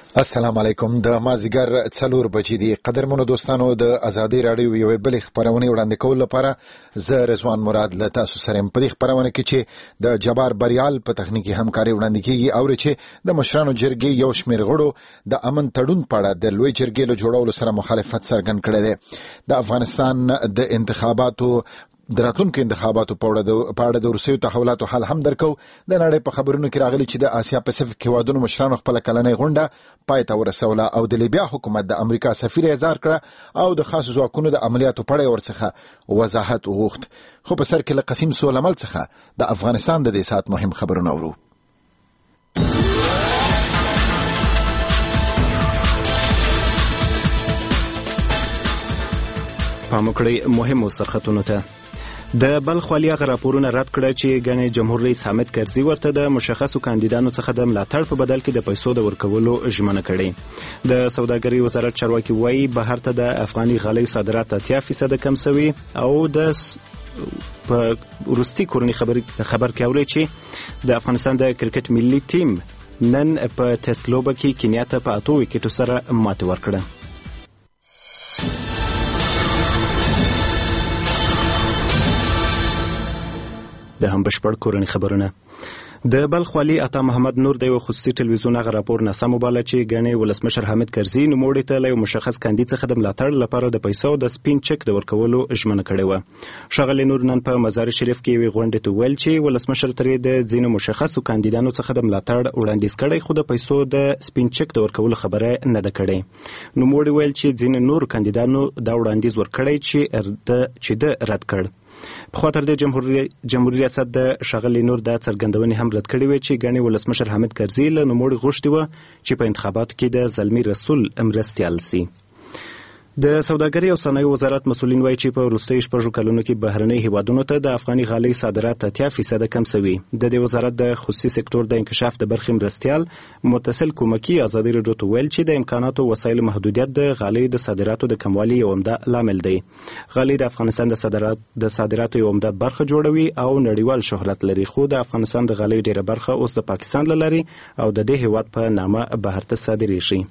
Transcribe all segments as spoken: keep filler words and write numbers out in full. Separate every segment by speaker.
Speaker 1: السلام علیکم. د مازیګر څلور بجې دي. قدرمنو دوستانو، د ازادي رادیو یوې بلې خپرونې وړاندې کولو لپاره زه رضوان مراد له تاسو سره یم. په دې خپرونه کې چې د جبار بریال په تخنیکي همکاري وړاندې کیږي او چې د مشرانو جرګې یو شمېر غړو د امن تړون په اړه د لوی جرګې له جوړولو سره مخالفت څرګند کړی دی. د افغانستان د انتخاباتو د راتلونکو انتخاباتو په اړه د وروستیو تحولاتو حال هم درکو. د نړۍ په خبرونو کې راغلي چې د آسیا پاسفیک هیوادونو مشرانو خپله کلنۍ غونډه پای ته ورسوله او د لیبیا حکومت د امریکا سفیر اعزار کړه او د خاصو ځواکونو د عملیاتو په اړه ورڅخه وضاحت وغوښت. خو په سر کې له قسیم سولمل څخه د افغانستان د دې ساعت مهم خبرونه اورو.
Speaker 2: پام وکړئ مهمو سرخطونو ته. د بلخ والي هغه راپورونه رد کړه چې ګڼې جمهور رئیس حامد کرزي ورته د مشخصو کاندیدانو څخه د ملاتړ په بدل کې د پیسو د ورکولو ژمنه کړې. د سوداګرۍ وزارت چارواکي وایي بهر ته د افغاني غالیو صادرات اتیا فیصده کم شوي او د په وروستي کورني خبر خبر کې اوري چې د افغانستان د کرکټ ملي ټیم نن په ټیسټ لوبه کې کینیا ته په اتو وکټو سره ماتې ورکړه. د هم بشپړ کورني خبرونه. د بلخ والي عطا محمد نور د یو خصوصي ټلویزیون هغه راپور ناسم وباله چې ګڼې ولسمشر حامد کرزي نوموړي ته له یو مشخص کاندید څخه د ملاتړ لپاره د پیسو د سپین چک د ورکولو ژمنه کړې وه. ښاغلي نور نن په مزار شریف کې یوې غونډې ته ویل چې ولسمشر ترې د ځینو مشخصو کاندیدانو څخه د ملاتړ وړاندیز کړی خو د پیسو د سپین چک د ورکولو خبره نه ده کړې. نوموړي ویل چې ځینو نور کاندیدانو دا وړاندیز ورکړی چې د رد کړ. په خاطر د جمهوریت ریاست د ښاغلي نور د څرګندونې هم رد کړې وې چې ګڼې ولسمشر حامد کرزي له نوموړي غوښتي وه چې په انتخاباتو کې د زلمي رسول مرستیال سي. د سوداګرۍ او صنایعو وزارت مسؤلین وایي چې په وروستیو شپږو کلونو کې بهرنۍ هیوادونو ته د افغاني غالیو صادرات اتیا فیصده کم شوي. د دې وزارت د خصوصي سکتور د انکشاف د برخې مرستیال متصل کومکي ازادي راډیو ته ویل چې د امکاناتو وسایلو محدودیت د غالیو د صادراتو د کموالي یو عمده لامل دی. غالۍ د افغانستان د صادرات د صادراتو یو عمده برخه جوړوي او نړیوال شهرت لري، خو د افغانستان د غالیو ډیره برخه اوس د پاکستان له لارې او د دې هیواد په نامه بهر ته صادریږي.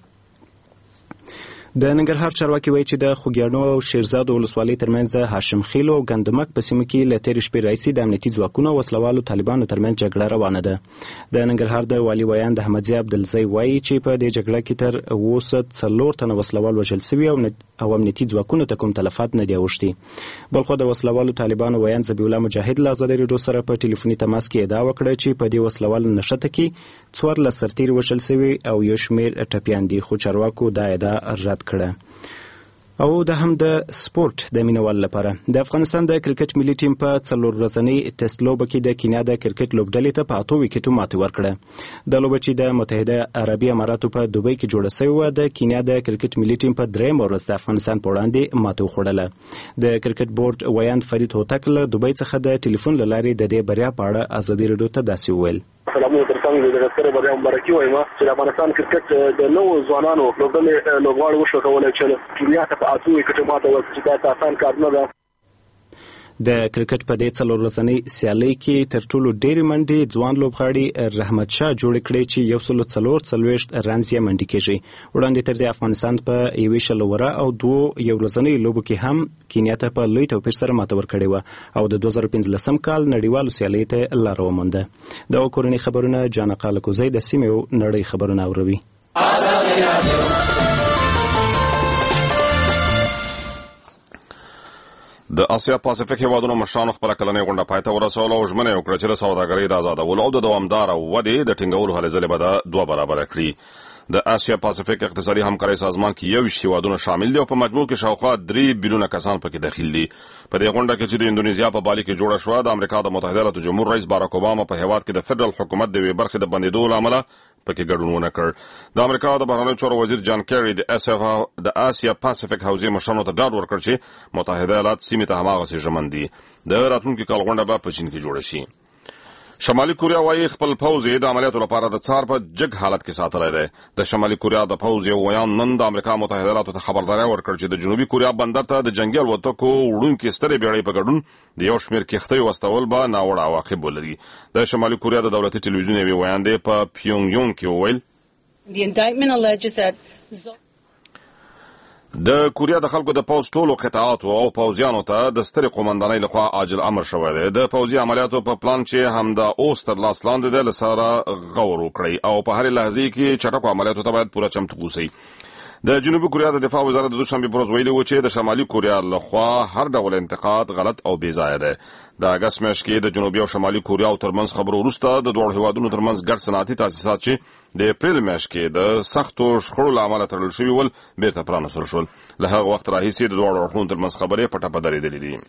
Speaker 2: د ننګرهار چارواکي وایي چې د خوږیاڼو او شیرزاد ولسوالۍ ترمنځ د هاشم خیل او ګندمک په سیمه کې له تېرې شپې راهیسې د امنیتي ځواکونو او وسلوالو طالبانو ترمنځ جګړه روانه ده. د ننګرهار د والي ویاند احمدزي عبدالزی وایي چې په دې جګړه کې تر اوسه څلور تنه وسلوال وژل سوي او امنیتي ځواکونو ته کوم تلفات نه دي اوښتي. بلخو د وسلوالو طالبانو ویاند ذبیح الله مجاهد له ازادي راډیو سره په ټلیفوني تماس کې ادعا وکړه چې په دې وسلوالو نښته کې څوارلس سرتیري وژل سوي او یو شمېر ټپیان دي، خو چارواکو دا ادعا رد کړه. او د هم د سپورت د مینوال لپاره د افغانستان د کرکټ ملي ټیم په څلور ورځنۍ ټیسټ لوبه کې د کینیا د کرکټ لوبډلې ته په اتو وکټو ماتې ورکړه. د لوبه چې د متحده عربي اماراتو په دوبۍ کې جوړه شوې وه، د کینیا د کرکټ ملي ټیم په درېیمه ورځ د افغانستان په وړاندې ماتې وخوړله. د کرکټ بورډ ویاند فرید هوتک له دوبۍ څخه د ټلیفون له لارې د دې بریا په اړه ازادي راډیو ته داسې وویل:
Speaker 3: سلامونه ترڅنګ د ډاکټر بریا مبارکي وایم چې د افغانستان کرکټ د نوو ځوانانو لوبډلې لوبغاړي وشو کولای چې کینیا ته په اتو وکټو ماته ورکړي. دا آسان کار نه ده.
Speaker 2: د کرکټ په دې څلور ورځنۍ سیالۍ کې تر ټولو ډېرې منډې ځوان لوبغاړي رحمت شاه جوړې کړې چې یو سل څلور څلوېښت رنز یې منډې کېږي. وړاندې تر دې افغانستان په یوې شل اوره او دوو یو ورځنیو لوبو کې هم کینیا ته په لوی توپیر سره ماته ورکړې وه او د دوه زره پنځلسم کال نړیوالو سیالیو ته لاره ومونده. د کورنۍ خبرونه جانقا لکوزی د سیمې او نړۍ خبرونه اوروي.
Speaker 4: د آسیا پاسفیک هیوادونو مشرانو خپله کلنۍ غونډه پای ته ورسوله او ژمنه یې وکړه چې د سوداګرۍ د ازادولو او د دوامداره ودې د ټینګولو هلې ځلې به د دوه برابره کړي. د آسیا پاسفیک اقتصادي همکارۍ سازمان کې یوویشت هیوادونه شامل دي او په مجموع کې شاوخوا درې بیلیونه کسان پکې داخل دي. په دې غونډه کې چې د اندونیزیا په بالي کې جوړه شوه، د امریکا د متحده ایالاتو جمهور رئیس باراک اوباما په هیواد کې د فدرال حکومت د یوې برخې د بندېدو له امله پکې ګډون ونه کړ. د امریکا د بهرنیو چارو وزیر جان کیری د آسیا پاسفیک حوزې مشرانو ته ډاډ ورکړ چې متحده ایالات سیمې ته هماغسې ژمن دي. د راتلونکي کال غونډه به په چین کې جوړه شي. شمالي کوریا وايي خپل پوځ یې د عملیاتو لپاره د څار په جګ حالت کې ساتلی دی. د شمالي کوریا د پوځ یو ویان نن د امریکا متحده ایالاتو ته خبرداری ورکړ چې د جنوبي کوریا بندر ته د جنګي الوتکو وړونکې سترې بیړۍ په ګډون د یو شمېر کښتیو واستول به ناوړه عواقب ولري. د شمالي کوریا د دولتي ټلویزیون یوې ویاندې په پیونګ یونګ کې وویل:
Speaker 5: The indictment alleges that
Speaker 4: د کوریا د خلکو د پوز ټولو قطاعاتو او پوزیانو ته د سترې قومندانۍ لخوا عاجل امر شوی دی د پوزي عملیاتو په پلان چې همدا اوس تر لاس لاندې دی له سره غور وکړئ او په هرې لحظې کې چټکو عملیاتو ته باید پوره چمتو اوسئ. د جنوبي کوریا د دفاع وزارت د دوشنبې په ورځ ویلي و چې د شمالي کوریا لخوا هر ډول انتقاد غلط او بې ځایه دی. د اګست میاشت کې د جنوبي او شمالي کوریا ترمنځ خبرو وروسته د دواړو هیوادونو ترمنځ ګډ صنعتي تاسیسات چې د اپریل میاشت کې د سختو شخړو له امله تړل شوي ول بیرته پرانیستل شول. له هغه وخت راهیسې د دواړو اړخونو ترمنځ خبرې په ټپه درېدلې دي.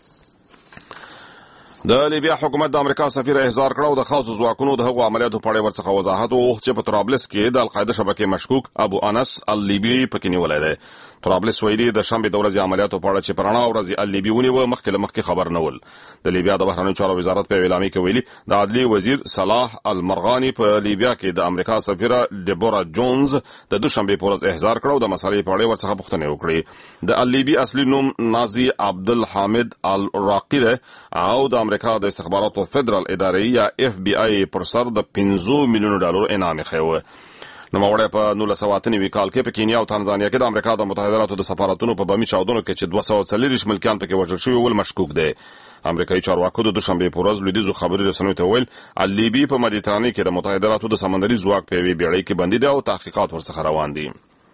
Speaker 4: د لیبیا حکومت د امریکا سفیر احضار کړ او د خاصو ځواکونو د هغو عملیاتو په اړه ورڅخه وضاحت وغوښت چې په طرابلس کې د القاعده شبکې مشکوک ابو انس اللیبي پکې نیولی دی. طرابلس ویلي د شنبې د ورځې عملیاتو په اړه چې په رڼا ورځ اللیبي ونیوه مخکې له مخکې خبر نه ول. د لیبیا د بهرنیو چارو وزارت په اعلامیه کې ویلي د عدلي وزیر صلاح المرغاني په لیبیا کې د امریکا سفیره ډیبورا جونز د دوشنبې په ورځ احضار کړ او د مسالې په اړه ورڅخه پوښتنې وکړې. د اللیبي اصلي نوم نازي عبدالحامد الراقي دی او د امریکا د استخباراتو فدرال ادارې یا اف بی آی پر سر د پنځه میلیونو ډالر انعام یې نوموړی په نولس سوه اته نوي کال کې په کینیا او تانزانیا کې د امریکا د متحده ایالاتو د سفارتونو په بمي چاودنو کې چې دوه سوه څلوېښت ملکیان پکې وژل شوي ول مشکوک دی. امریکایي چارواکو د دوشنبې په ورځ لویدیځو خبري رسنیو ته وویل اللیبي په مدیترانې کې د متحده ایالاتو د سمندري ځواک په یوې بیړۍ کې بندي دی او تحقیقات ورڅخه روان دي.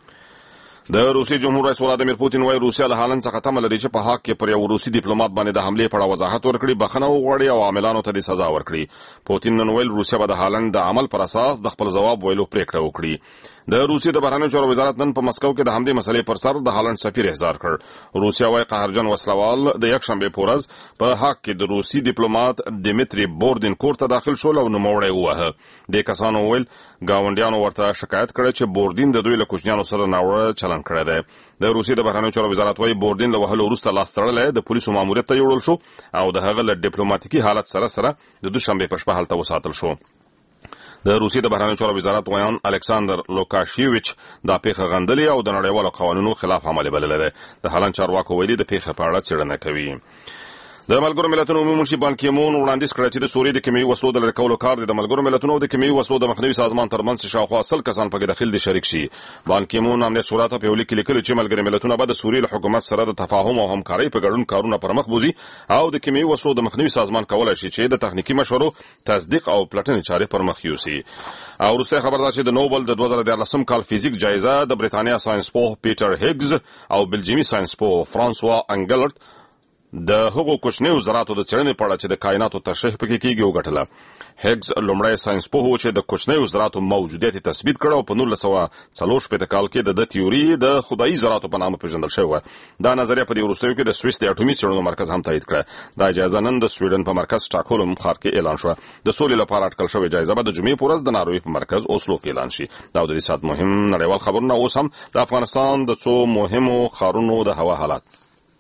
Speaker 4: د روسي جمهور رئیس ولادیمیر پوتین وايي روسیا له هالند څخه تمه لري چې په حق کې پر یو روسي ډیپلوماټ باندې د حملې په اړه وضاحت ورکړي بخښنه وغواړي او عاملانو ته د سزا ورکړي. پوتین نن ویل روسیا به د هالند د عمل پر اساس د خپل ځواب ویلو پریکړه وکړي. د روسیې د بهرنیو چارو وزارت نن په مسکو کې د همدې مسلې پر سر د هالند سفیر احضار کړ. روسیا وايي قهرجن وسلوال د یکشنبې په ورځ په حق کې د روسي ډیپلوماټ دیمیتری بوردین کور ته داخل شول او نوموړی ووهه. د کسانو ویل ګاونډیانو ورته شکایت کړی چې بوردین د دوی له کوچنیانو سره ناوړه چلند کړی دی. د روسیې د بهرنیو چارو وزارت وايي بوردین له وهلو وروسته لاس تړلی د پولیسو ماموریت ته یوړل شو او د هغه له ډیپلوماتیکي حالت سره سره د دوشنبې په شپه هلته وساتل شو. د روسیې د بهرنیو چارو وزارت ویان الکساندر لوکاشیویچ دا پیښه غندلې او د نړیوالو قوانینو خلاف عمل بللی دی. د هالند چارواکو ویلي د پیښې په اړه څېړنه کوي. د ملګرو ملتونو عمومي منشي بان کی مون وړاندیز کړی چې د سوریې د کیمیاوي وسلو د لرې کولو کار د ملګرو ملتونو او د کیمیاوي وسلو د مخنیوي سازمان ترمنځ شاوخوا سل کسان پکې داخل دي شریک شي. بان کی مون امنیت شورا ته په یو لیک کې لیکلي چې ملګري ملتونه به د سوریې له حکومت سره د تفاهم او همکارۍ په ګډون کارونه پر مخ بوځي او د کیمیاوي وسلو د مخنیوي سازمان کولای شي چې د تخنیکي مشورو تصدیق او پلټنې چارې پر مخ یوسي. او وروسته خبردار چې د نوبل د دوه زره دیارلسم کال فزیک جایزه د بریتانیا ساينسپوه پیټر هیګز او بلجیمي ساينسپوه فرانسوا انګلرت د هغو کوچنیو ذراتو د څېړنې په اړه چې د کائناتو تشریح پکې کیږي وګټله. هیګز لومړی ساينسپوه و چې د کوچنیو ذراتو موجودیت یې تثبیت کړ او په نولس سوه څلور شپېته کال کې د ده تیوري د خدایي ذراتو په نامه پېژندل شوې وه. دا نظریه په دې وروستیو کې د سویس د اټومي څېړنو مرکز هم تایید کړه. دا جایزه نن د سویډن په مرکز سټاکهولم ښار کې اعلان شوه. د سولې لپاره اټکل شوې جایزه به د جمعې په ورځ د ناروې په مرکز اوسلو کې اعلان شي. دا د دې ساعت مهم نړیوال خبرونه. اوس هم د افغانستان د څو مهمو ښارونو د هوا حالات.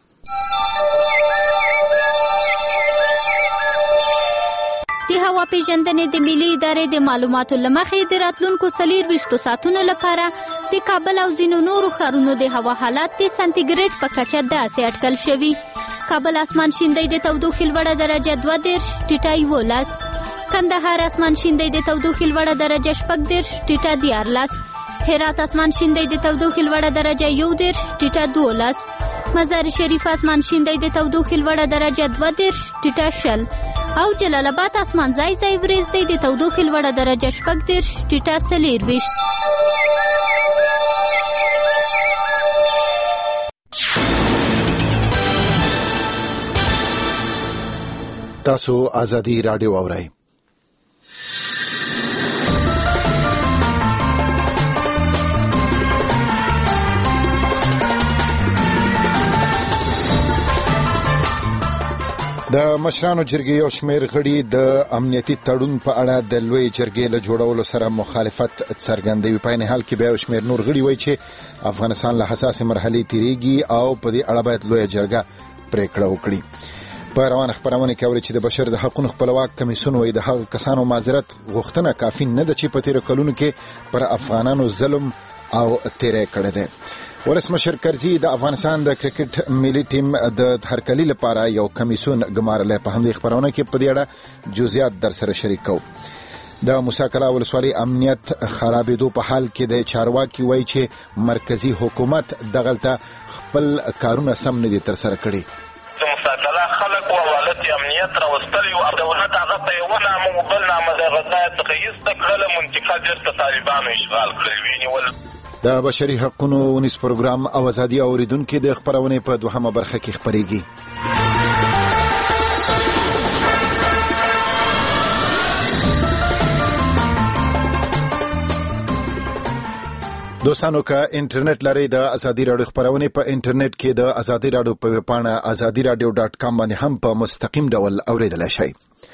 Speaker 6: د هوا پیژندنې د ملي ادارې د معلوماتو له مخې د راتلونکو څلېرویشتو ساعتونو لپاره د کابل او ځینو نورو ښارونو د هوا حالات د سانتیګریډ په کچه داسې اټکل شوي. کابل اسمان شیندی د تودوخې لوړه درجه دوه دېرش ټیټه یولس، کندهار اسمان شیندی د تودوخې لوړه درجه شپږ دېرش ټیټه دیارلس، هرات اسمان شیندی د تودوخې لوړه درجه یو دېرش ټیټه دولس، مزار شریف اسمان شیندی د تودوخې لوړه درجه دوه دېرش ټیټه شل او جلال آباد اسمان ځای ځای وریځ دی د تودوخې لوړه درجه شپږ دېرش ټیټه څلېرویشت.
Speaker 1: تاسو ازادي رادیو اورئ. د مشرانو جرګې یو شمېر غړي د امنیتي تړون په اړه د لوی جرګې له جوړولو سره مخالفت څرګندوي. په عین حال کې بیا یو شمېر نور غړي وایي چې افغانستان له حساسې مرحلې تېرېږي او په دې اړه باید لویه جرګه پرېکړه وکړي. په روانه خپرونه کې اوري چې د بشر د حقونو خپلواک کمیسیون وایي د هغه کسانو معذرت غوښتنه کافي نه ده چې په تېرو کلونو کې پر افغانانو ظلم او تېری کړی دی. ولسمشر کرزي د افغانستان د کرکټ ملي ټیم د هرکلي لپاره یو کمیسیون ګمارلی. په همدې خپرونه کې په دې اړه جزئیات در سره شریک کوو. د موسی کلا ولسوالۍ امنیت خرابېدو په حال کې د چارواکي وایي چې مرکزی حکومت دغلته خپل کارونه سم نه دي ترسره کړي.
Speaker 5: د موسی کلا خلک او حالت امنیت راوستلی او دولت هغه په یو نامه او بل نامه د غذا څخه ایسته کړله، منطقه بیرته طالبانو اشغال کړې ونیول.
Speaker 1: د بشري حقوقو ونیس پروګرام او ازادي اوریدونکو د خبرونې په دوهمه برخه کې خبرېږي. دوستانو که انټرنیټ لري د ازادي رادیو خبرونه په انټرنیټ کې د ازادي رادیو په ویب پاڼه ازادي رادیو ډاټ کام باندې هم په مستقیم ډول اوریدلای شئ.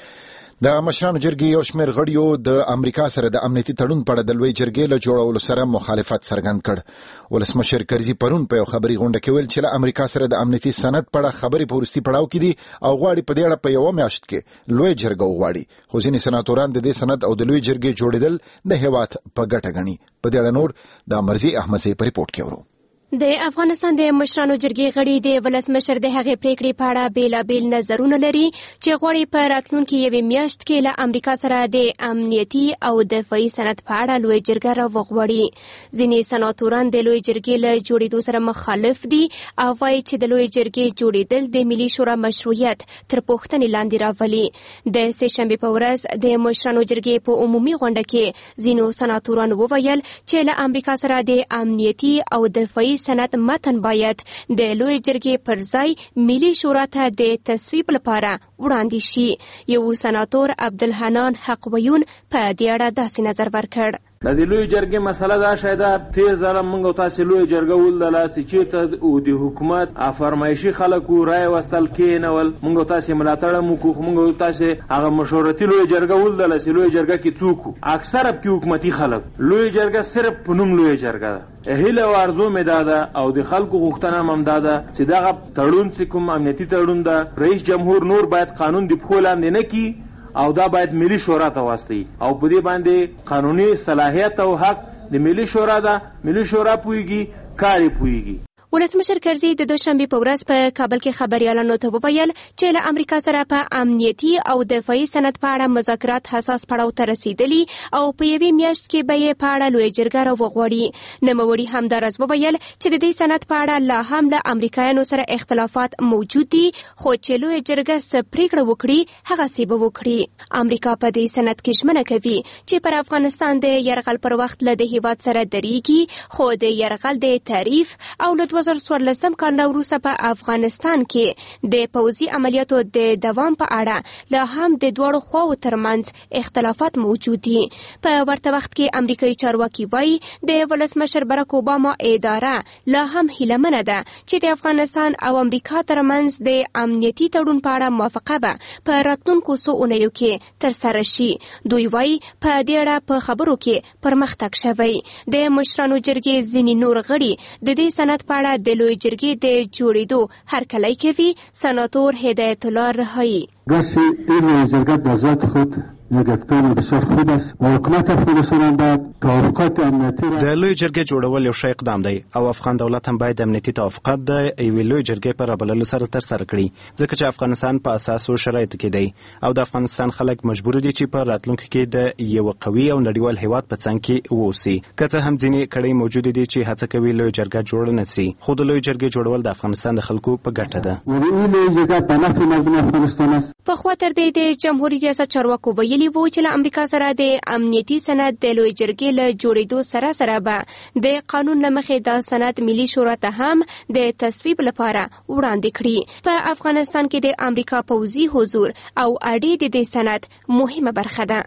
Speaker 1: د مشرانو جرګې یو شمېر غړیو د امریکا سره د امنیتي تړون په اړه د لوی جرګې له جوړولو سره مخالفت څرګند کړ. ولسمشر کرزي پرون په یو خبري غونډه کې ویل چې له امریکا سره د امنیتي سند په اړه خبرې په وروستي پړاو کې دي او غواړي په دې اړه په یو میاشت کې لوی جرګه وغواړي. خو ځینې سناتوران د دې سند او د لوی جرګې جوړېدل د هیواد په ګټه ګڼي. په دې اړه نور د مرزي احمدزي په ریپورت کې ورو.
Speaker 7: د افغانستان د مشرانو جرګې غړي د ولسمشر د هغې پریکړې په اړه بیلابیل نظرونه لري چې غواړي په راتلونکي یوې میاشت کې له امریکا سره د امنیتي او دفاعي سند په اړه لوی جرګه راوغواړي. ځینې سناتوران د لوی جرګې له جوړېدو سره مخالف دي او وایي چې د لوی جرګې جوړېدل د ملي شورا مشروعیت تر پوښتنې لاندې راولي. د سه شنبې په ورځ د مشرانو جرګې په عمومي غونډه کې ځینو سناتورانو وویل چې له امریکا سره د امنیتي او دفاعي سند متن باید د لوی جرګې پر ځای ملي شورا ته د تصویب لپاره وړاندې شي. یو سناتور عبدالحنان حقویون په دې اړه داسې نظر ورکړ.
Speaker 8: د لوی جرګې مسله دا شایده تیز زره موږ تاسو لوی جرګه ولله چې ته او د حکومت افرمایشي خلکو رائے وستل کېنول موږ تاسو ملاتړ مو کوو موږ تاسو هغه مشورتي لوی جرګه ولله چې لوی جرګه کې څوک اکثره په حکومتي خلک لوی جرګه صرف په نوم لوی جرګه ده. هیله او ارزو مې داده او د خلکو غوښتنه هم داده چې دغه تړون چې کوم امنیتي تړون ده رئیس جمهور نور باید قانون دی په لاندې نه کی او دا باید ملي شورا ته واستي او په دې باندې قانوني صلاحیت او حق د ملي شورا ده. ملي شورا پويږي کاری پويږي.
Speaker 7: ولسمشر کرزي د دوشنبه په ورځ په کابل کې خبريالانو ته وویل چې له امریکا سره په امنیتي او دفاعي سند په اړه مذاکرات حساس پړاو ته رسیدلي او په یوې میاشت کې به یې په اړه لوی جرګه راوغواړي. نوموړي همداراز وویل چې د دې سند په اړه لا هم له امریکایانو سره اختلافات موجود دي خو چې لوی جرګه څه پریکړه وکړي هغه سی به وکړي. امریکا په دې سند کې ژمنه کوي چې پر افغانستان د یرغل پر وخت له د هیواد سره درېږي خو د یرغل د تعریف او له دوه زره څوارلسم کال وروسته په افغانستان کې د پوځي عملیاتو د دوام په اړه لا هم د دوړو خواو ترمنځ اختلافات موجود دي. په ورته وخت کې امریکایي چارواکي وایي د ولسمشر براک اوباما اداره لا هم هیلهمنه ده چې د افغانستان او امریکا ترمنځ د امنیتي تړون په اړه موافقه به په راتلونکو څو اونیو کې ترسره شي. دوی وایي په دې اړه په خبرو کې پرمختګ شوی. د مشرانو جرګې ځینې نور غړي د دې سند په اړه د لوی جرګې د جوړېدو هرکلی کوي. سناتور هدایت الله رهایی
Speaker 9: گرچه این لوی جرگه در ذات خود یک اقدام بسیار خوب است و حکومت افغانستان باید توافقات امنیتی را
Speaker 2: د لوی جرګې جوړول یو ښه اقدام دی او افغان دولت هم باید امنیتي توافقات د یوې لوی جرګې په رابللو سره ترسره کړي ځکه چې افغانستان په اساسو شرایطو کې دی او د افغانستان خلک مجبور دي چې په راتلونکي کې د یو قوي او نړیوال هیواد په څنګ کې واوسي. که څه هم ځینې کړۍ موجود دي چې هڅه کوي لوی جرګه جوړ نه شي خو د لوی جرګې جوړول د افغانستان د خلکو په ګټه ده.
Speaker 9: این لوی جرګه په نفع مردم افغانستان است.
Speaker 7: په خوا تر دې د جمهوریت ریاست چارواکو ویلي وو چې له امریکا سره د امنیتي سند د لوی جرګې له جوړېدو سره سره به د قانون له مخې دا سند ملي شورا ته هم د تصویب لپاره وړاندې کړي. په افغانستان کې د امریکا پوځي حضور او اړې د دې سند مهمه برخه ده.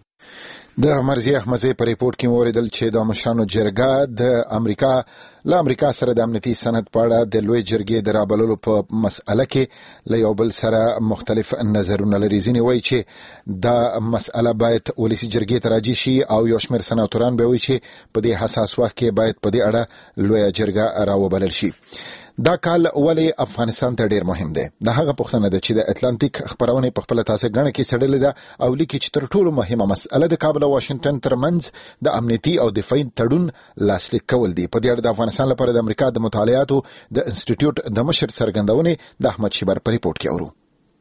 Speaker 1: د مرزي احمدزي په ریپورت کې موریدل چې د مشرانو جرګه د امریکا له امریکا سره د امنیتي سند په اړه د لوی جرګې د رابللو په مسأله کې له یو بل سره مختلف نظرونه لري. ځینې وایي چې دا مسأله باید ولسي جرګې ته راجع شي او یو شمېر سناتوران به وایي چې په دې حساس وخت کې باید په دې اړه لویه جرګه راوبلل شي. دا کال ولې افغانستان ته ډیر مهم دی؟ دا هغه پوښتنه ده چې د اتلانتیک خبرونه په خپل تاسو غاڼه کې سړلې ده او لیکي چې تر ټولو مهمه مسأله د کابل او واشنگټن ترمنځ د امنیتي او دفاعي تړون لاسلیک کول دي. په دې اړه د افغانستان لپاره د امریکا د مطالعاتو د انسټیټیوټ د مشر څرګندونه د احمد شیبر په ریپورت کې اورو.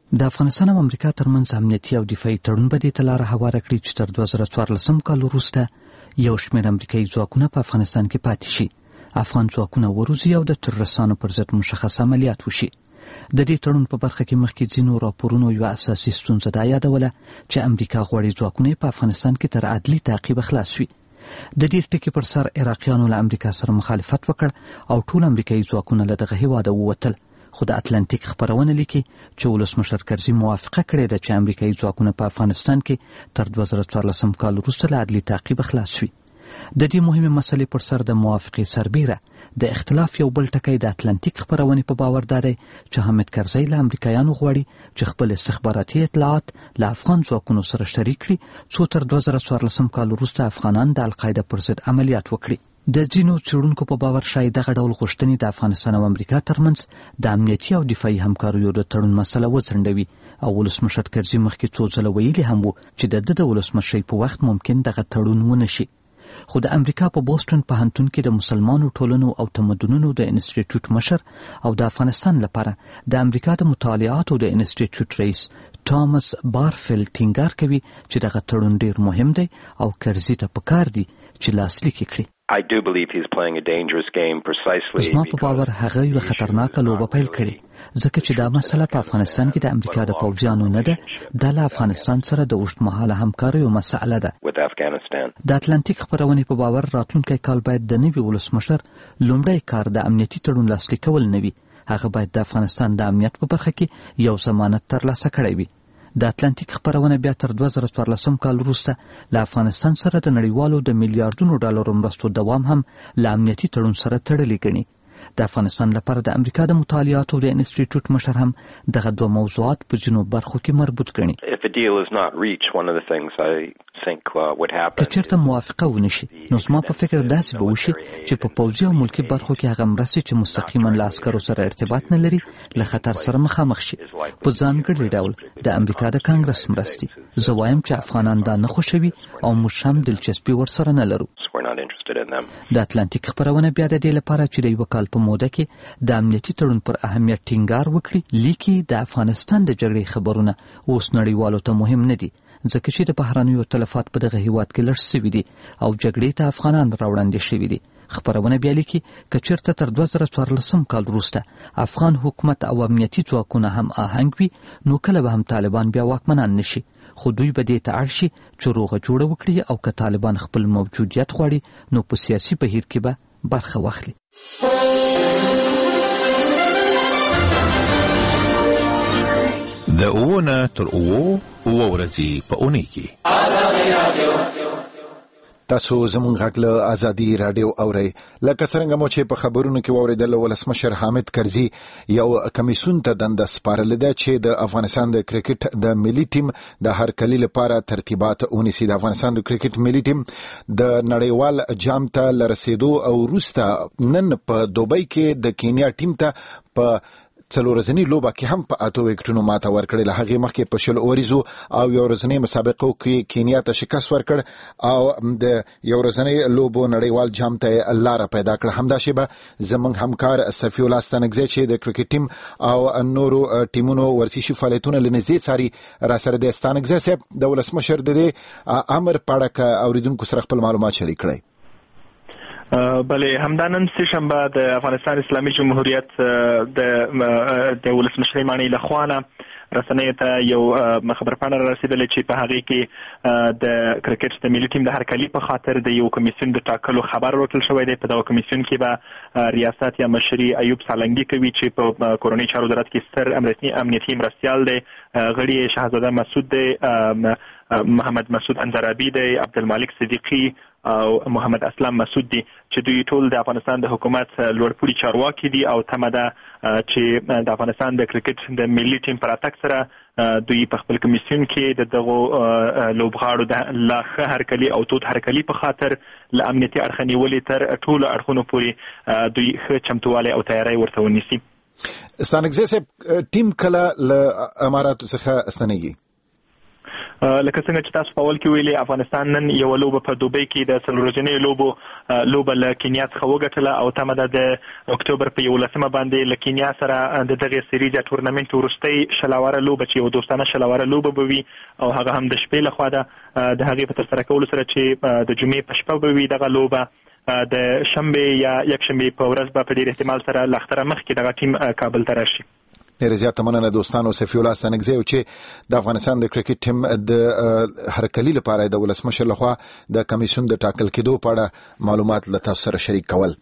Speaker 10: د افغانستان او امریکا ترمنځ امنیتي او دفاعي تړون به دې ته لاره هواره کړي چې تر دوه زره څوارلسم کال وروسته یو شمېر امریکایي ځواکونه په افغانستان کې پاتې شي، افغان ځواکونه وروزي او د ترورستانو پر ضد مشخص عملیات وشي. د دې تړون په برخه کې مخکې ځینو راپورونو یوه اساسي ستونزه دا یادوله چې امریکا غواړي ځواکونه په افغانستان کې تر عدلي تعقیب خلاص وي. د دې ټکي پر سر عراقیانو له امریکا سره مخالفت وکړ او ټول امریکایي ځواکونه له دغه هیواده ووتل. خو د اتلانتیک خپرونه لیکي چې ولسمشر کرزي موافقه کړې ده چې امریکایي ځواکونه په افغانستان کې تر دوه زره څوارلسم کال وروسته له عدلي تعقیب خلاص وي. د دې مهمې مسلې پر سر د موافقې سربیره د اختلاف یو بل ټکی د اتلانتیک خپرونې په باور دا دی چې حامد کرزي له امریکایانو غواړي چې خپل استخباراتي اطلاعات له افغان ځواکونو سره شریک کړي څو تر دوه زره څوارلسم کال وروسته افغانان د القاعده پر ضد عملیات وکړي. د ځینو څېړونکو په باور ښایي دغه ډول غوښتنې د افغانستان او امریکا ترمنځ د امنیتي او دفاعي همکاریو د تړون مسله وځنډوي او ولسمشر کرزي مخکې څو ځله ویلي هم وو چې د ده د ولسمشرۍ په وخت ممکن دغه تړون ونه شي. خو د امریکا په بوسټن پوهنتون کې د مسلمانو ټولنو او تمدنونو د انسټیټیوټ مشر او د افغانستان لپاره د امریکا د مطالعاتو د انسټیټیوټ رئیس ټامس بارفیلډ ټینګار کوي چې دغه تړون ډیر مهم دی او کرزي ته پکار دی چې لاسلیک کړي.
Speaker 11: I do believe he's playing a dangerous game precisely.
Speaker 10: زما په باور هغه یو خطرناکه لوبه پیل کړې ځکه چې دا مسله په افغانستان کې د امریکا د پوځیانو نه ده، دا له افغانستان سره د اوږدمهاله همکاریو مسله ده. د اتلانتیک خپرونې په باور راتلونکی کال باید د نوي ولسمشر لومړی کار د امنیتي تړون لاسلیک کول نه وي، هغه باید د افغانستان د امنیت په برخه کې یو ضمانت ترلاسه کړی وي. د اتلانتیک خپرونه بیا تر دوه زره څوارلسم کال وروسته له افغانستان سره د نړیوالو د میلیارډونو ډالرو مرستو دوام هم له امنیتي تړون سره تړلی ګڼي. د افغانستان لپاره د امریکا د مطالعاتو د انسټیټیوټ مشر هم دغه دوه موضوعات په ځینو برخو کې مربوط ګڼي. که چېرته موافقه ونه شي نو زما په فکر داسې به وشي چې په پوځي او ملکي برخو کې هغه مرستې چې مستقیما له عسکرو سره ارتباط نه لري له خطر سره مخامخ شي. په ځانګړي ډول د امریکا د کانګرس مرستې زه وایم چې افغانان دا نه خوښوي او موږ هم دلچسپي ورسره نه لرو. د اتلانتیک خپرونه بیا د دې لپاره چې د یوه کال په موده کې د امنیتي تړون پر اهمیت ټینګار وکړي لیکي د افغانستان د جګړې خبرونه اوس نړیوالو ته مهم نه دي ځکه چې د بهرنیو تلفات په دغه هیواد کې لږ سوي دي او جګړې ته افغانان راوړاندې شوي دي. خپرونه بیا لیکي که چېرته تر دوه زره څوارلسم کال وروسته افغان حکومت او امنیتي ځواکونه هم آهنګ وي نو کله به هم طالبان بیا واکمنان نشي، خو دوی به دې ته اړ شي چې روغه جوړه وکړي او که طالبان خپل موجودیت غواړي نو په سیاسي بهیر کې به برخه واخلي.
Speaker 12: د اوونه تر اوو اوه ورځې په اونۍ کې آزادي رادیو.
Speaker 1: تاسو زموږ غږ له ازادي رادیو اورئ. لکه څرنګه مو چې په خبرونو کې واورېدل ولسمشر حامد کرزي یو کمیسیون ته دنده سپارلې ده چې د افغانستان د کرکټ د ملي ټیم د هرکلي لپاره ترتیبات ونیسي. د افغانستان د کرکټ ملي ټیم د نړیوال جام ته لرسېدو او وروسته نن په دوبۍ کې د کینیا ټیم ته په څلور ورځنۍ لوبه کې هم په اته وکټونو ماته ورکړې. له هغې مخکې په شل اوریزو او یو ورځنۍ مسابقو کې کینیا ته شکست ورکړ او د یو ورځنۍ لوبو نړیوال جام ته لاره پیدا کړه. همدا شیبه زموږ همکار صفي الله ستانکزی چې د کرکټ ټیم او نورو ټیمونو ورزشي فعالیتونه له نږدې څاري را سره دی. ستانکزی صاحب د ولسمشر د دې امر په اړه که اورېدونکو سره خپل معلومات شریک کړئ.
Speaker 13: بله همدا نن سه شنبه د افغانستان اسلامي جمهوریت د د ولسمشر مانی له خوا نه رسنیو ته یو خبرپاڼه رسیدلې چې په هغې کې د کرکټ د ملي ټیم د هرکلي په خاطر د یو کمیسیون د ټاکلو خبر ورکړل شوی دی. په دغه کمیسیون کې به ریاست یا مشري ایوب سالنګي کوي چې په کورنۍ چارو وزارت کې ستر امنیتي مرستیال دی. غړي شهزاده مسعود دی، محمد مسعود انزرابي دی، عبدالمالک صدیقي او محمد اسلام مسعود دي چې دوی ټول د افغانستان د حکومت لوړپوړي چارواکي دي او تمه ده چې د افغانستان د کرکټ د ملي ټیم پر اتک سره دوی په خپل کمیسیون کې د دغو لوبغاړو د لا ښه هرکلي او تود هرکلي په خاطر له امنیتي اړخه نیولې تر ټولو اړخونو پورې دوی ښه چمتووالی او تیاری ورته ونیسي.
Speaker 1: ستانکزی صاحب ټیم کله له اماراتو څخه ستنېږي؟
Speaker 13: لکه څنګه چې تاسو په اول کې ویلي افغانستان نن یو لوبه په دوبۍ کې د څلور ورځنیو لوبو لوبه له کینیا څخه وګټله او تمه ده د اکتوبر په یولسمه باندې له کینیا سره د دغه سریز تورنمنت وروستۍ شلواره لوبه چې یو دوستانه شلواره لوبه به وي او هغه هم د شپې لخوا ده د هغې په ترسره کولو سره چې د جمعې په شپه به وي دغه لوبه د شنبې یا یکشنبې په ورځ به په ډېر احتمال سره له اختره مخکې دغه ټیم کابل ته راشي.
Speaker 1: ډېر زیاته مننه دوستانو. سفي الله ستانکزی چې د افغانستان د کرکټ ټیم د هرکلي لپاره د ولسمشر لخوا د کمیسیون د ټاکل کېدو په اړه معلومات له تاسو سره شریک کول.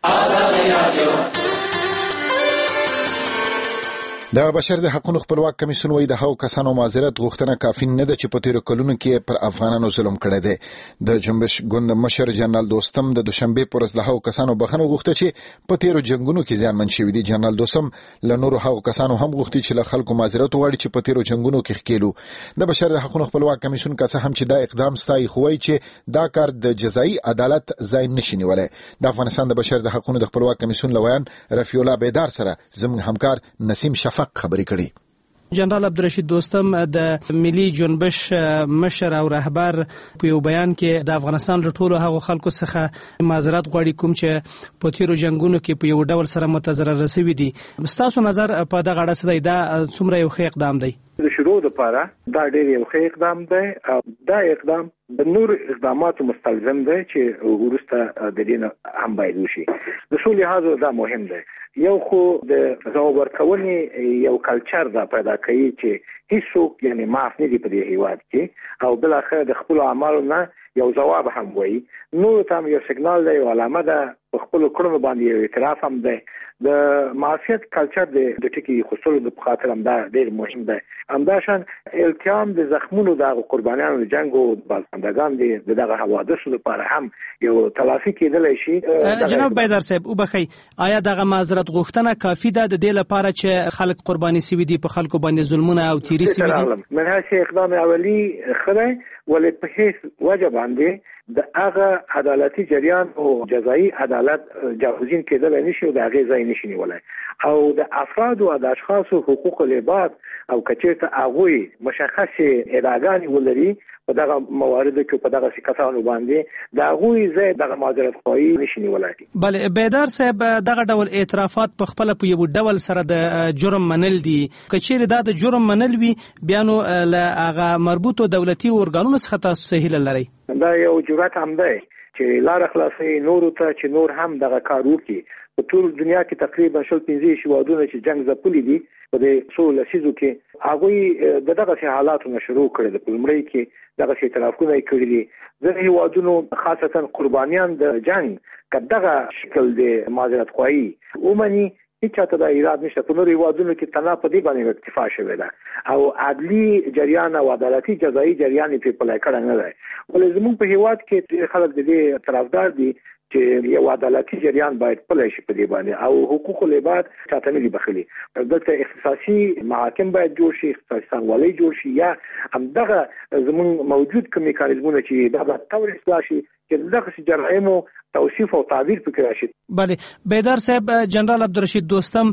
Speaker 1: د بشر د حقوقو خپلواک کمیسیون وایي د هغو کسانو معذرت غوښتنه کافي نه ده چې په تیرو کلونو کې پر افغانانو ظلم کړی دی. د جنبش ګوند مشر جنرال دوستم د دوشنبې پر ورځ له هغو کسانو بخښنه وغوښته چې په تیرو جنګونو کې زیانمن شوي دي. جنرال دوستم له نورو هغو کسانو هم غوښتي چې له خلکو معذرت وغواړي چې په تیرو جنګونو کې ښکېلو. د بشر د حقوقو خپلواک کمیسیون که څه هم چې دا اقدام ستایي خو وایي چې دا کار د جزایي عدالت ځای نشي نیولی. د افغانستان د بشر د حقوقو د خپلواک کمیسیون لویان رفیع الله بیدار سره زموږ همکار نسیم شفق خبرې کړي.
Speaker 14: جنرال عبدالرشید دوستم د ملي جنبش مشر او رهبر په یو بیان کې د افغانستان له ټولو هغو خلکو څخه معذرت غواړي کوم چې په تیرو جنګونو کې په یو ډول سره متضرر شوي دي. ستاسو نظر په دغه اړه څه دی؟ دا څومره یو ښه اقدام دی؟
Speaker 15: د شروع لپاره دا ډېر یو ښه اقدام دی او دا اقدام د نور اقداماتو مستلزم دی چې وروسته د دې نه هم باید وشي. د څو لحاظو دا مهم دی. یو خو د ځواب ورکونې یو کلچر دا پیدا کوي چې هیڅوک یعنی معاف نه دي په دې هیواد کې او بل اخر د خپل اعمالو نه یو جواب هم وایي. نو تام یو سیګنال دی او علامه ده په خپل کړنو باندې یو اعتراف هم دی. د معافیت کلچر د ټکی خصوصو د خاطر هم دا ډېر مهم دی. همداشان التیام د زخمونو د قربانیانو د جنگ او بازماندگان دي دغه حوادثو لپاره هم یو تلافي کېدلی شي.
Speaker 14: جناب بیدار صاحب وبخئ، آیا دغه معذرت غوښتنه کافي ده د دې لپاره چې خلک قرباني شوي دي په خلکو باندې ظلمونه او تیری شوي دي؟
Speaker 15: من هڅه اقدام اولی خره ولې په هیڅ وجه باندې د هغه عدالتي جریان او جزایي عدالت جاوزین کېدل نشي او د هغه ځای نشي نیولای او د افراد او د اشخاصو حقوق العباد او کچېته هغه مشخص ادعاګانې ولري په دغه مواردو کې په دغه کسانو باندې د هغه ځای دغه معذرت خواهی نشي نیولای.
Speaker 14: بله بیدار صاحب دغه ډول اعترافات په خپل په یو ډول سره د جرم منل دي. کچېره دا د جرم منل وي بیا نو له هغه مربوطو دولتي ارګانونو څخه تاسو سهیل لري.
Speaker 15: دا یو جرأت هم دی چې لار خلاصي نور ته چې نور هم دغه کار وکړي. په ټول دنیا کې تقریبا شل پنځه شوادونه چې جنگ ځپلي دي په دې څو لسیزو کې هغه د دغه حالاتو نشرو کړي د پلمړی کې دغه اعترافونه کړي دي. ځکه هیوادونو خاصتا قربانیان د جنگ کداغه شکل د معذرت خواهی اومني هیڅ ته د ایراد نشته. په نور هیوادونو کې تنه په دې باندې اکتفا شوی ده او عدلی جریان او عدالتي جزایي جریان په پلای کړه نه ده. ولې زموږ په هیواد کې خلک د دې طرفدار دي چې یو عدالتي جریان باید پلی شي په دې باندې او حقوق العباد چاته نه دي بخلي. دلته اختصاصي محاکم باید جوړ شي، اختصاصي څنګهوالۍ جوړ شي یا همدغه زموږ موجود کوم میکانیزمونه چې دا به تور اصلاح شي چې دغه جرایمو توصیف او تعبیر پکې راشي.
Speaker 14: بله بیدار صاحب جنرال عبدالرشید دوستم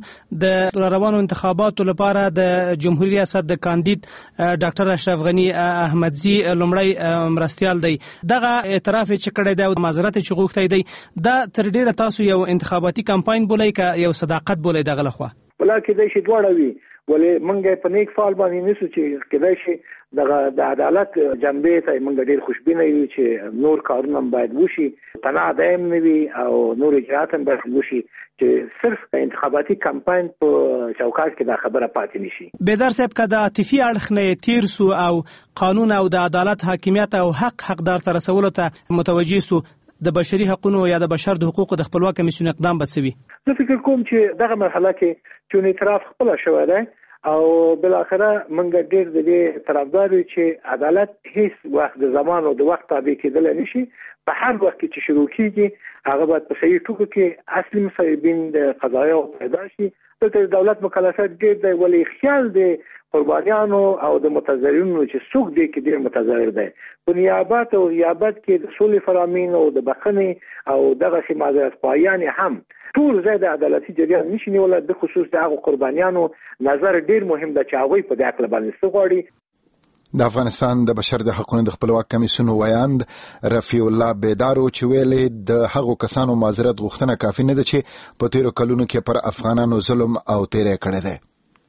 Speaker 14: د روانو انتخاباتو لپاره د جمهوریت ریاست د کاندید ډاکټر اشرف غنی احمدزی لومړی مرستیال دی. دغه اعتراف چې کړی دی او معذرت چې غوښتی دی دا تر ډیره تاسو یو انتخاباتي کمپاین بولئ که یو صداقت بولئ دغه لخوا؟
Speaker 15: ولکه دای شي دواړه وي. ولې مونږ په نیک فعال باندې نسو چې کېدای شي دغه د عدالت جنبې ته مونږ ډېر خوشبینه یو چې نور کارونه باید وشي، تناع دایم نه وي او نور اجرات هم باید وشي چې صرف انتخاباتي کمپاین په چوکاټ کې دا خبره پاتې نشي.
Speaker 14: بیدار صاحب که د عاطفي اړخ نه تیر سو او قانون او د عدالت حاکمیت او حق حقدار ته رسولو ته متوجه سو د بشري حقوقو یا د بشر د حقوقو د خپلواک کمیسیون اقدام به څه وي؟
Speaker 15: زه فکر کوم چې دغه مرحله کې چې اعتراف خپل شوی دی او بل اخره منګه ډېر د دې طرفدار چې عدالت هیڅ وخت د زمان او د وخت تابع کېدل نشي. په هر وخت چې شروع کیږي هغه باید په صحیح ټکو کې اصلي مسایبین د قضایا پیدا شي. دلته دولت مکلفیت ډېر دی ولې خیال دی قربانیانو او د متضررینو چې څوک دی کې ډېر متضرر دی. په نیابت او ریابت کې د سولې فرامین او د بخښنې او دغه معذرت خواهیان هم ټول ځای د عدالتي جریان نشي نیولای. د خصوص د هغو قربانیانو نظر ډېر مهم دی چې هغوی په دې اړه باندې څه غواړي.
Speaker 1: د افغانستان د بشر د حقوقو د خپلواک کمیسیون ویاند رفیع الله بیدارو چې ویلي د هغو کسانو معذرت غوښتنه کافي نه ده چې په تیرو کلونو کې پر افغانانو ظلم او تیری کړی دی.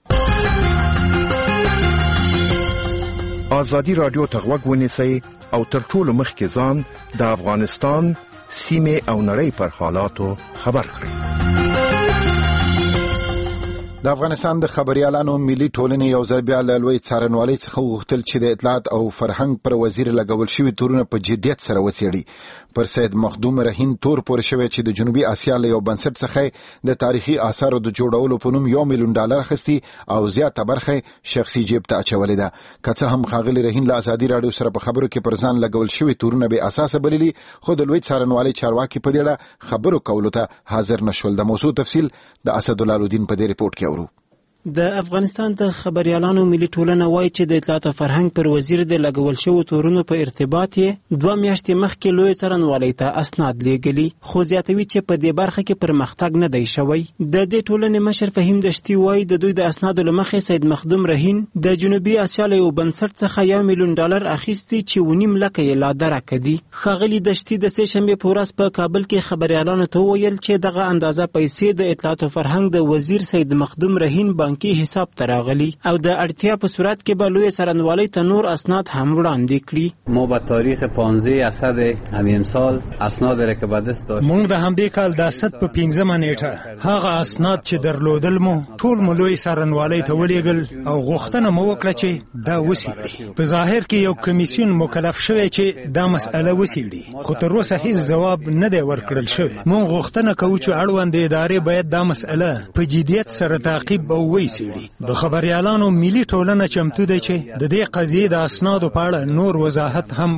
Speaker 12: ازادي رادیو ته غوږ ونیسئ او تر ټولو مخکې ځان د افغانستان سیمې او نړۍ پر حالاتو خبر کړئ.
Speaker 1: د افغانستان د خبريالانو ملي ټولنې یو ځل بیا له لوی څارنوالۍ څخه وغوښتل چې د اطلاعات او فرهنګ پر وزیر لګول شوي تورونه په جدیت سره وڅېړي. پر سید مخدوم رهین تور پورې شوی چې د جنوبي اسیا له یو بنسټ څخه د تاریخي آثارو د جوړولو په نوم یو میلیون ډالر اخیستي او زیاته برخه شخصي جیب ته اچولې ده. که څه هم ښاغلي رهین له ازادي راډیو سره په خبرو کې پر ځان لګول شوي تورونه بې اساسه بللي، خو د لوی څارنوالۍ چارواکي په دې اړه خبرو کولو ته حاضر نشول. د موضوع تفصیل د اسدالله الدین په دې ریپورت کې اورو.
Speaker 16: د افغانستان د خبريالانو ملي ټولنه وایي چې د اطلاعات او فرهنګ پر وزیر د لګول شوو تورونو په ارتباط یې دوه میاشتې مخکې لوی څارنوالۍ ته اسناد لیږلي، خو زیاتوي چې په دې برخه کې پرمختګ نه دی شوی. د دې ټولنې مشر فهیم دشتي وایي د دوی د اسنادو له مخې سید مخدوم رهین د جنوبي اسیا له یو بنسټ څخه یو میلیون ډالر اخیستي چې ونیم لکه یې لا درکه دي. ښاغلي دشتي د سې شنبې په ورځ په کابل کې خبريالانو ته وویل چې دغه اندازه پیسې د اطلاعات او فرهنګ د وزیر سید مخدوم رهین بانکي حساب ته راغلي او د اړتیا په صورت کې به لوی څارنوالۍ ته نور اسناد هم وړاندې کړي.
Speaker 17: ما به تاریخ پانزده اسد همین سال اسناد را که به دست داشت.
Speaker 18: موږ د همدې کال د اسد په پنځمه نیټه هغه اسناد چې درلودل مو ټول مو لوی څارنوالۍ ته ولېږل او غوښتنه مو وکړه چې دا وڅېړي. په ظاهر کې یو کمیسیون مکلف شوی چې دا مسأله وڅېړي، خو تر اوسه هیڅ ځواب نه دی ورکړل شوی. موږ غوښتنه کوو چې اړوند ادارې باید دا مسأله په جدیت سره تعقیب او وڅېړي. د خبريالانو ملي ټولنه چمتو ده چې د دې قضیې د اسنادو په اړه نور وضاحت هم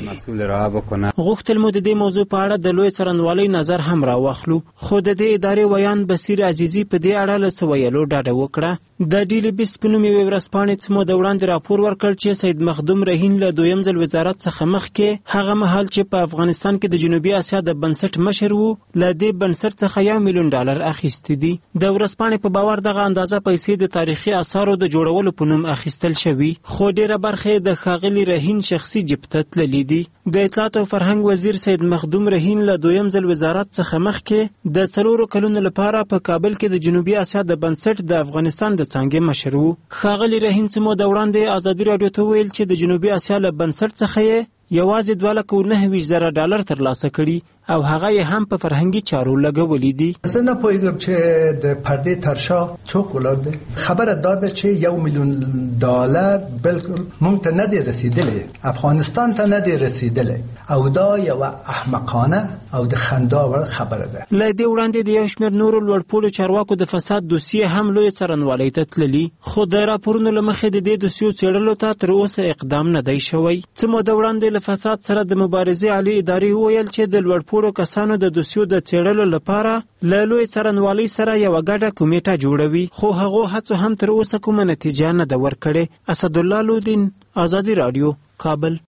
Speaker 18: ورکړي.
Speaker 16: غوښتل مو د دې موضوع په اړه د لوی څارنوالۍ نظر هم راواخلو، خو د دې ادارې ویان بصیر عزیزي په دې اړه له څه ویلو ډاډه وکړه. د ډیلی بیس په نوم یوې ورځپاڼې څه موده وړاندې راپور ورکړ چې سید مخدوم رهین له دویم ځل وزارت څخه مخکې هغه مهال چې په افغانستان کې د جنوبي اسیا د بنسټ مشر وو له دې بنسټ څخه یو میلیون ډالر اخیستي دي. د ورځپاڼې په باور دغه اندازه پیسې د تاریخي آثارو د جوړولو په نوم اخیستل شوی، خو ډیره برخه د ښاغلي رهین شخصي جیب ته تللې دي. د اطلاعات او فرهنګ وزیر سید مخدوم رهین له دویم ځل وزارت څخه مخکې د څلورو کلونو لپاره په کابل کې د جنوبي اسیا د بنسټ د افغانستان د څانګې مشر وو. ښاغلي رهین څه موده وړاندې ازادي راډیو ته ویل چې د جنوبي اسیا له بنسټ څخه یې یوازې دوه لکه او نهه ویشت زره ډالر ترلاسه کړي او هغه یې هم په فرهنګي چارو لګولې دي.
Speaker 19: زه نه پوهیږم چې د پردې تر شا څوک ولاړ دی. خبره دا ده چې یو میلیون ډالر بالکل مونږ ته نه دی رسیدلی، افغانستان ته نه دی رسیدلی او دا یو احمقانه او د خندا وړ خبره ده.
Speaker 16: له دې وړاندې د یو شمېر نورو لوړپوړو چارواکو د فساد دوسیې هم لوی څارنوالۍ ته تللي، خو د راپورونو له مخې د دې دوسیو څېړلو ته تر اوسه اقدام نه دی شوی. څه موده وړاندې له فساد سره د مبارزې عالي ادارې وویل چې د لوړپوړو کسانو د دوسیو د څېړلو لپاره له لوی څارنوالۍ سره یوه ګډه کمیټه جوړوي، خو هغو هڅو هم تر اوسه کومه نتیجه نه ده ورکړې. اسدالله الدین، ازادي راډیو، کابل.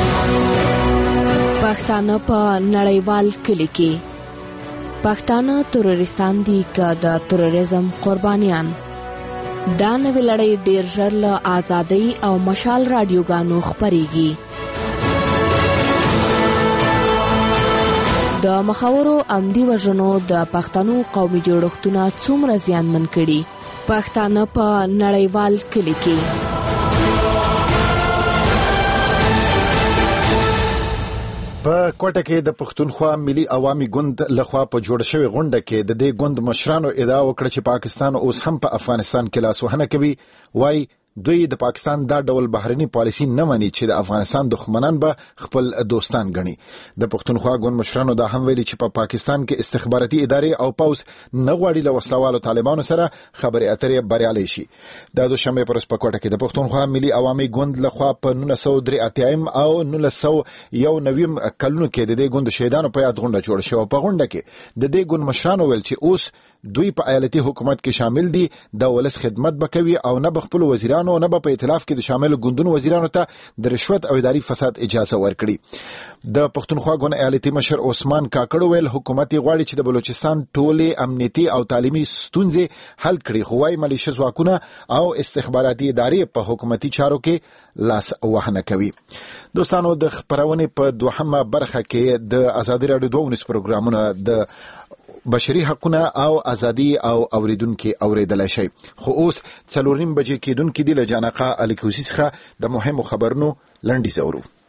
Speaker 20: پښتانه په نړیوال کلي کې پښتانه تروریستان دي که د تروریزم قربانیان. دا نوې لړۍ ډېر ژر له ازادۍ او مشال راډیوګانو خپرېږي. د مخاورو عمدي وژنو د پښتنو قومي جوړښتونه څومره زیانمن کړي. پښتانه په نړیوال کلي کې
Speaker 1: په کوټه کې د پښتونخوا ملي عوامي ګوند لخوا په جوړ شوی غونډه کې د دې ګوند مشرانو ادعا وکړه چې پاکستان اوس هم په افغانستان کې لاسوهنه کوي. وای دوی د پاکستان دا ډول بهرنی پالیسی نه مانی چې د افغانستان دښمنان به خپل دوستان ګڼي. د پښتونخوا ګوند مشرانو دا هم ویلي چې په پا پاکستان کې استخباراتي ادارې او پوز نه غواړي له وسلوالو طالبانو سره خبرې اترې بریالۍ شي. د دوشنبه پر ورځ په کوټه کې د پښتونخوا ملي عوامي ګوند لخوا په نولس سوه درې اتیا او نولس سوه یو نوي کلونو کې د دې ګوند شهیدانو په یاد غونډه جوړه شوه. په غونډه کې د دې ګوند مشرانو ویل چې اوس دوی په ایالتي حکومت کې شامل دي د ولس خدمت بکوي او نه بخپل وزیرانو نه په ائتلاف کې د شامل ګوندونو وزیرانو ته د رشوت او اداري فساد اجازه ورکړي د پښتونخوا ګوند ایالتي مشر عثمان کاکړ ویل حکومت غواړي چې د بلوچستان ټولې امنیتي او تعلیمي ستونزې حل کړي خو وايي ملیشه ځواکونه او استخباراتي ادارې په حکومتي چارو کې لاس وهنه کوي. دوستانو د خبرونه په دوهمه برخه کې د ازادي راډیو دوه ونیس پروګرامونه د بشري حقوقونه او ازادي او اوریدونکو اوریدلای شي خو اوس څلورنیم بجې کېدونکې دی له جانقه الیکوسیس څخه د مهمو خبرونو لنډیز اورو.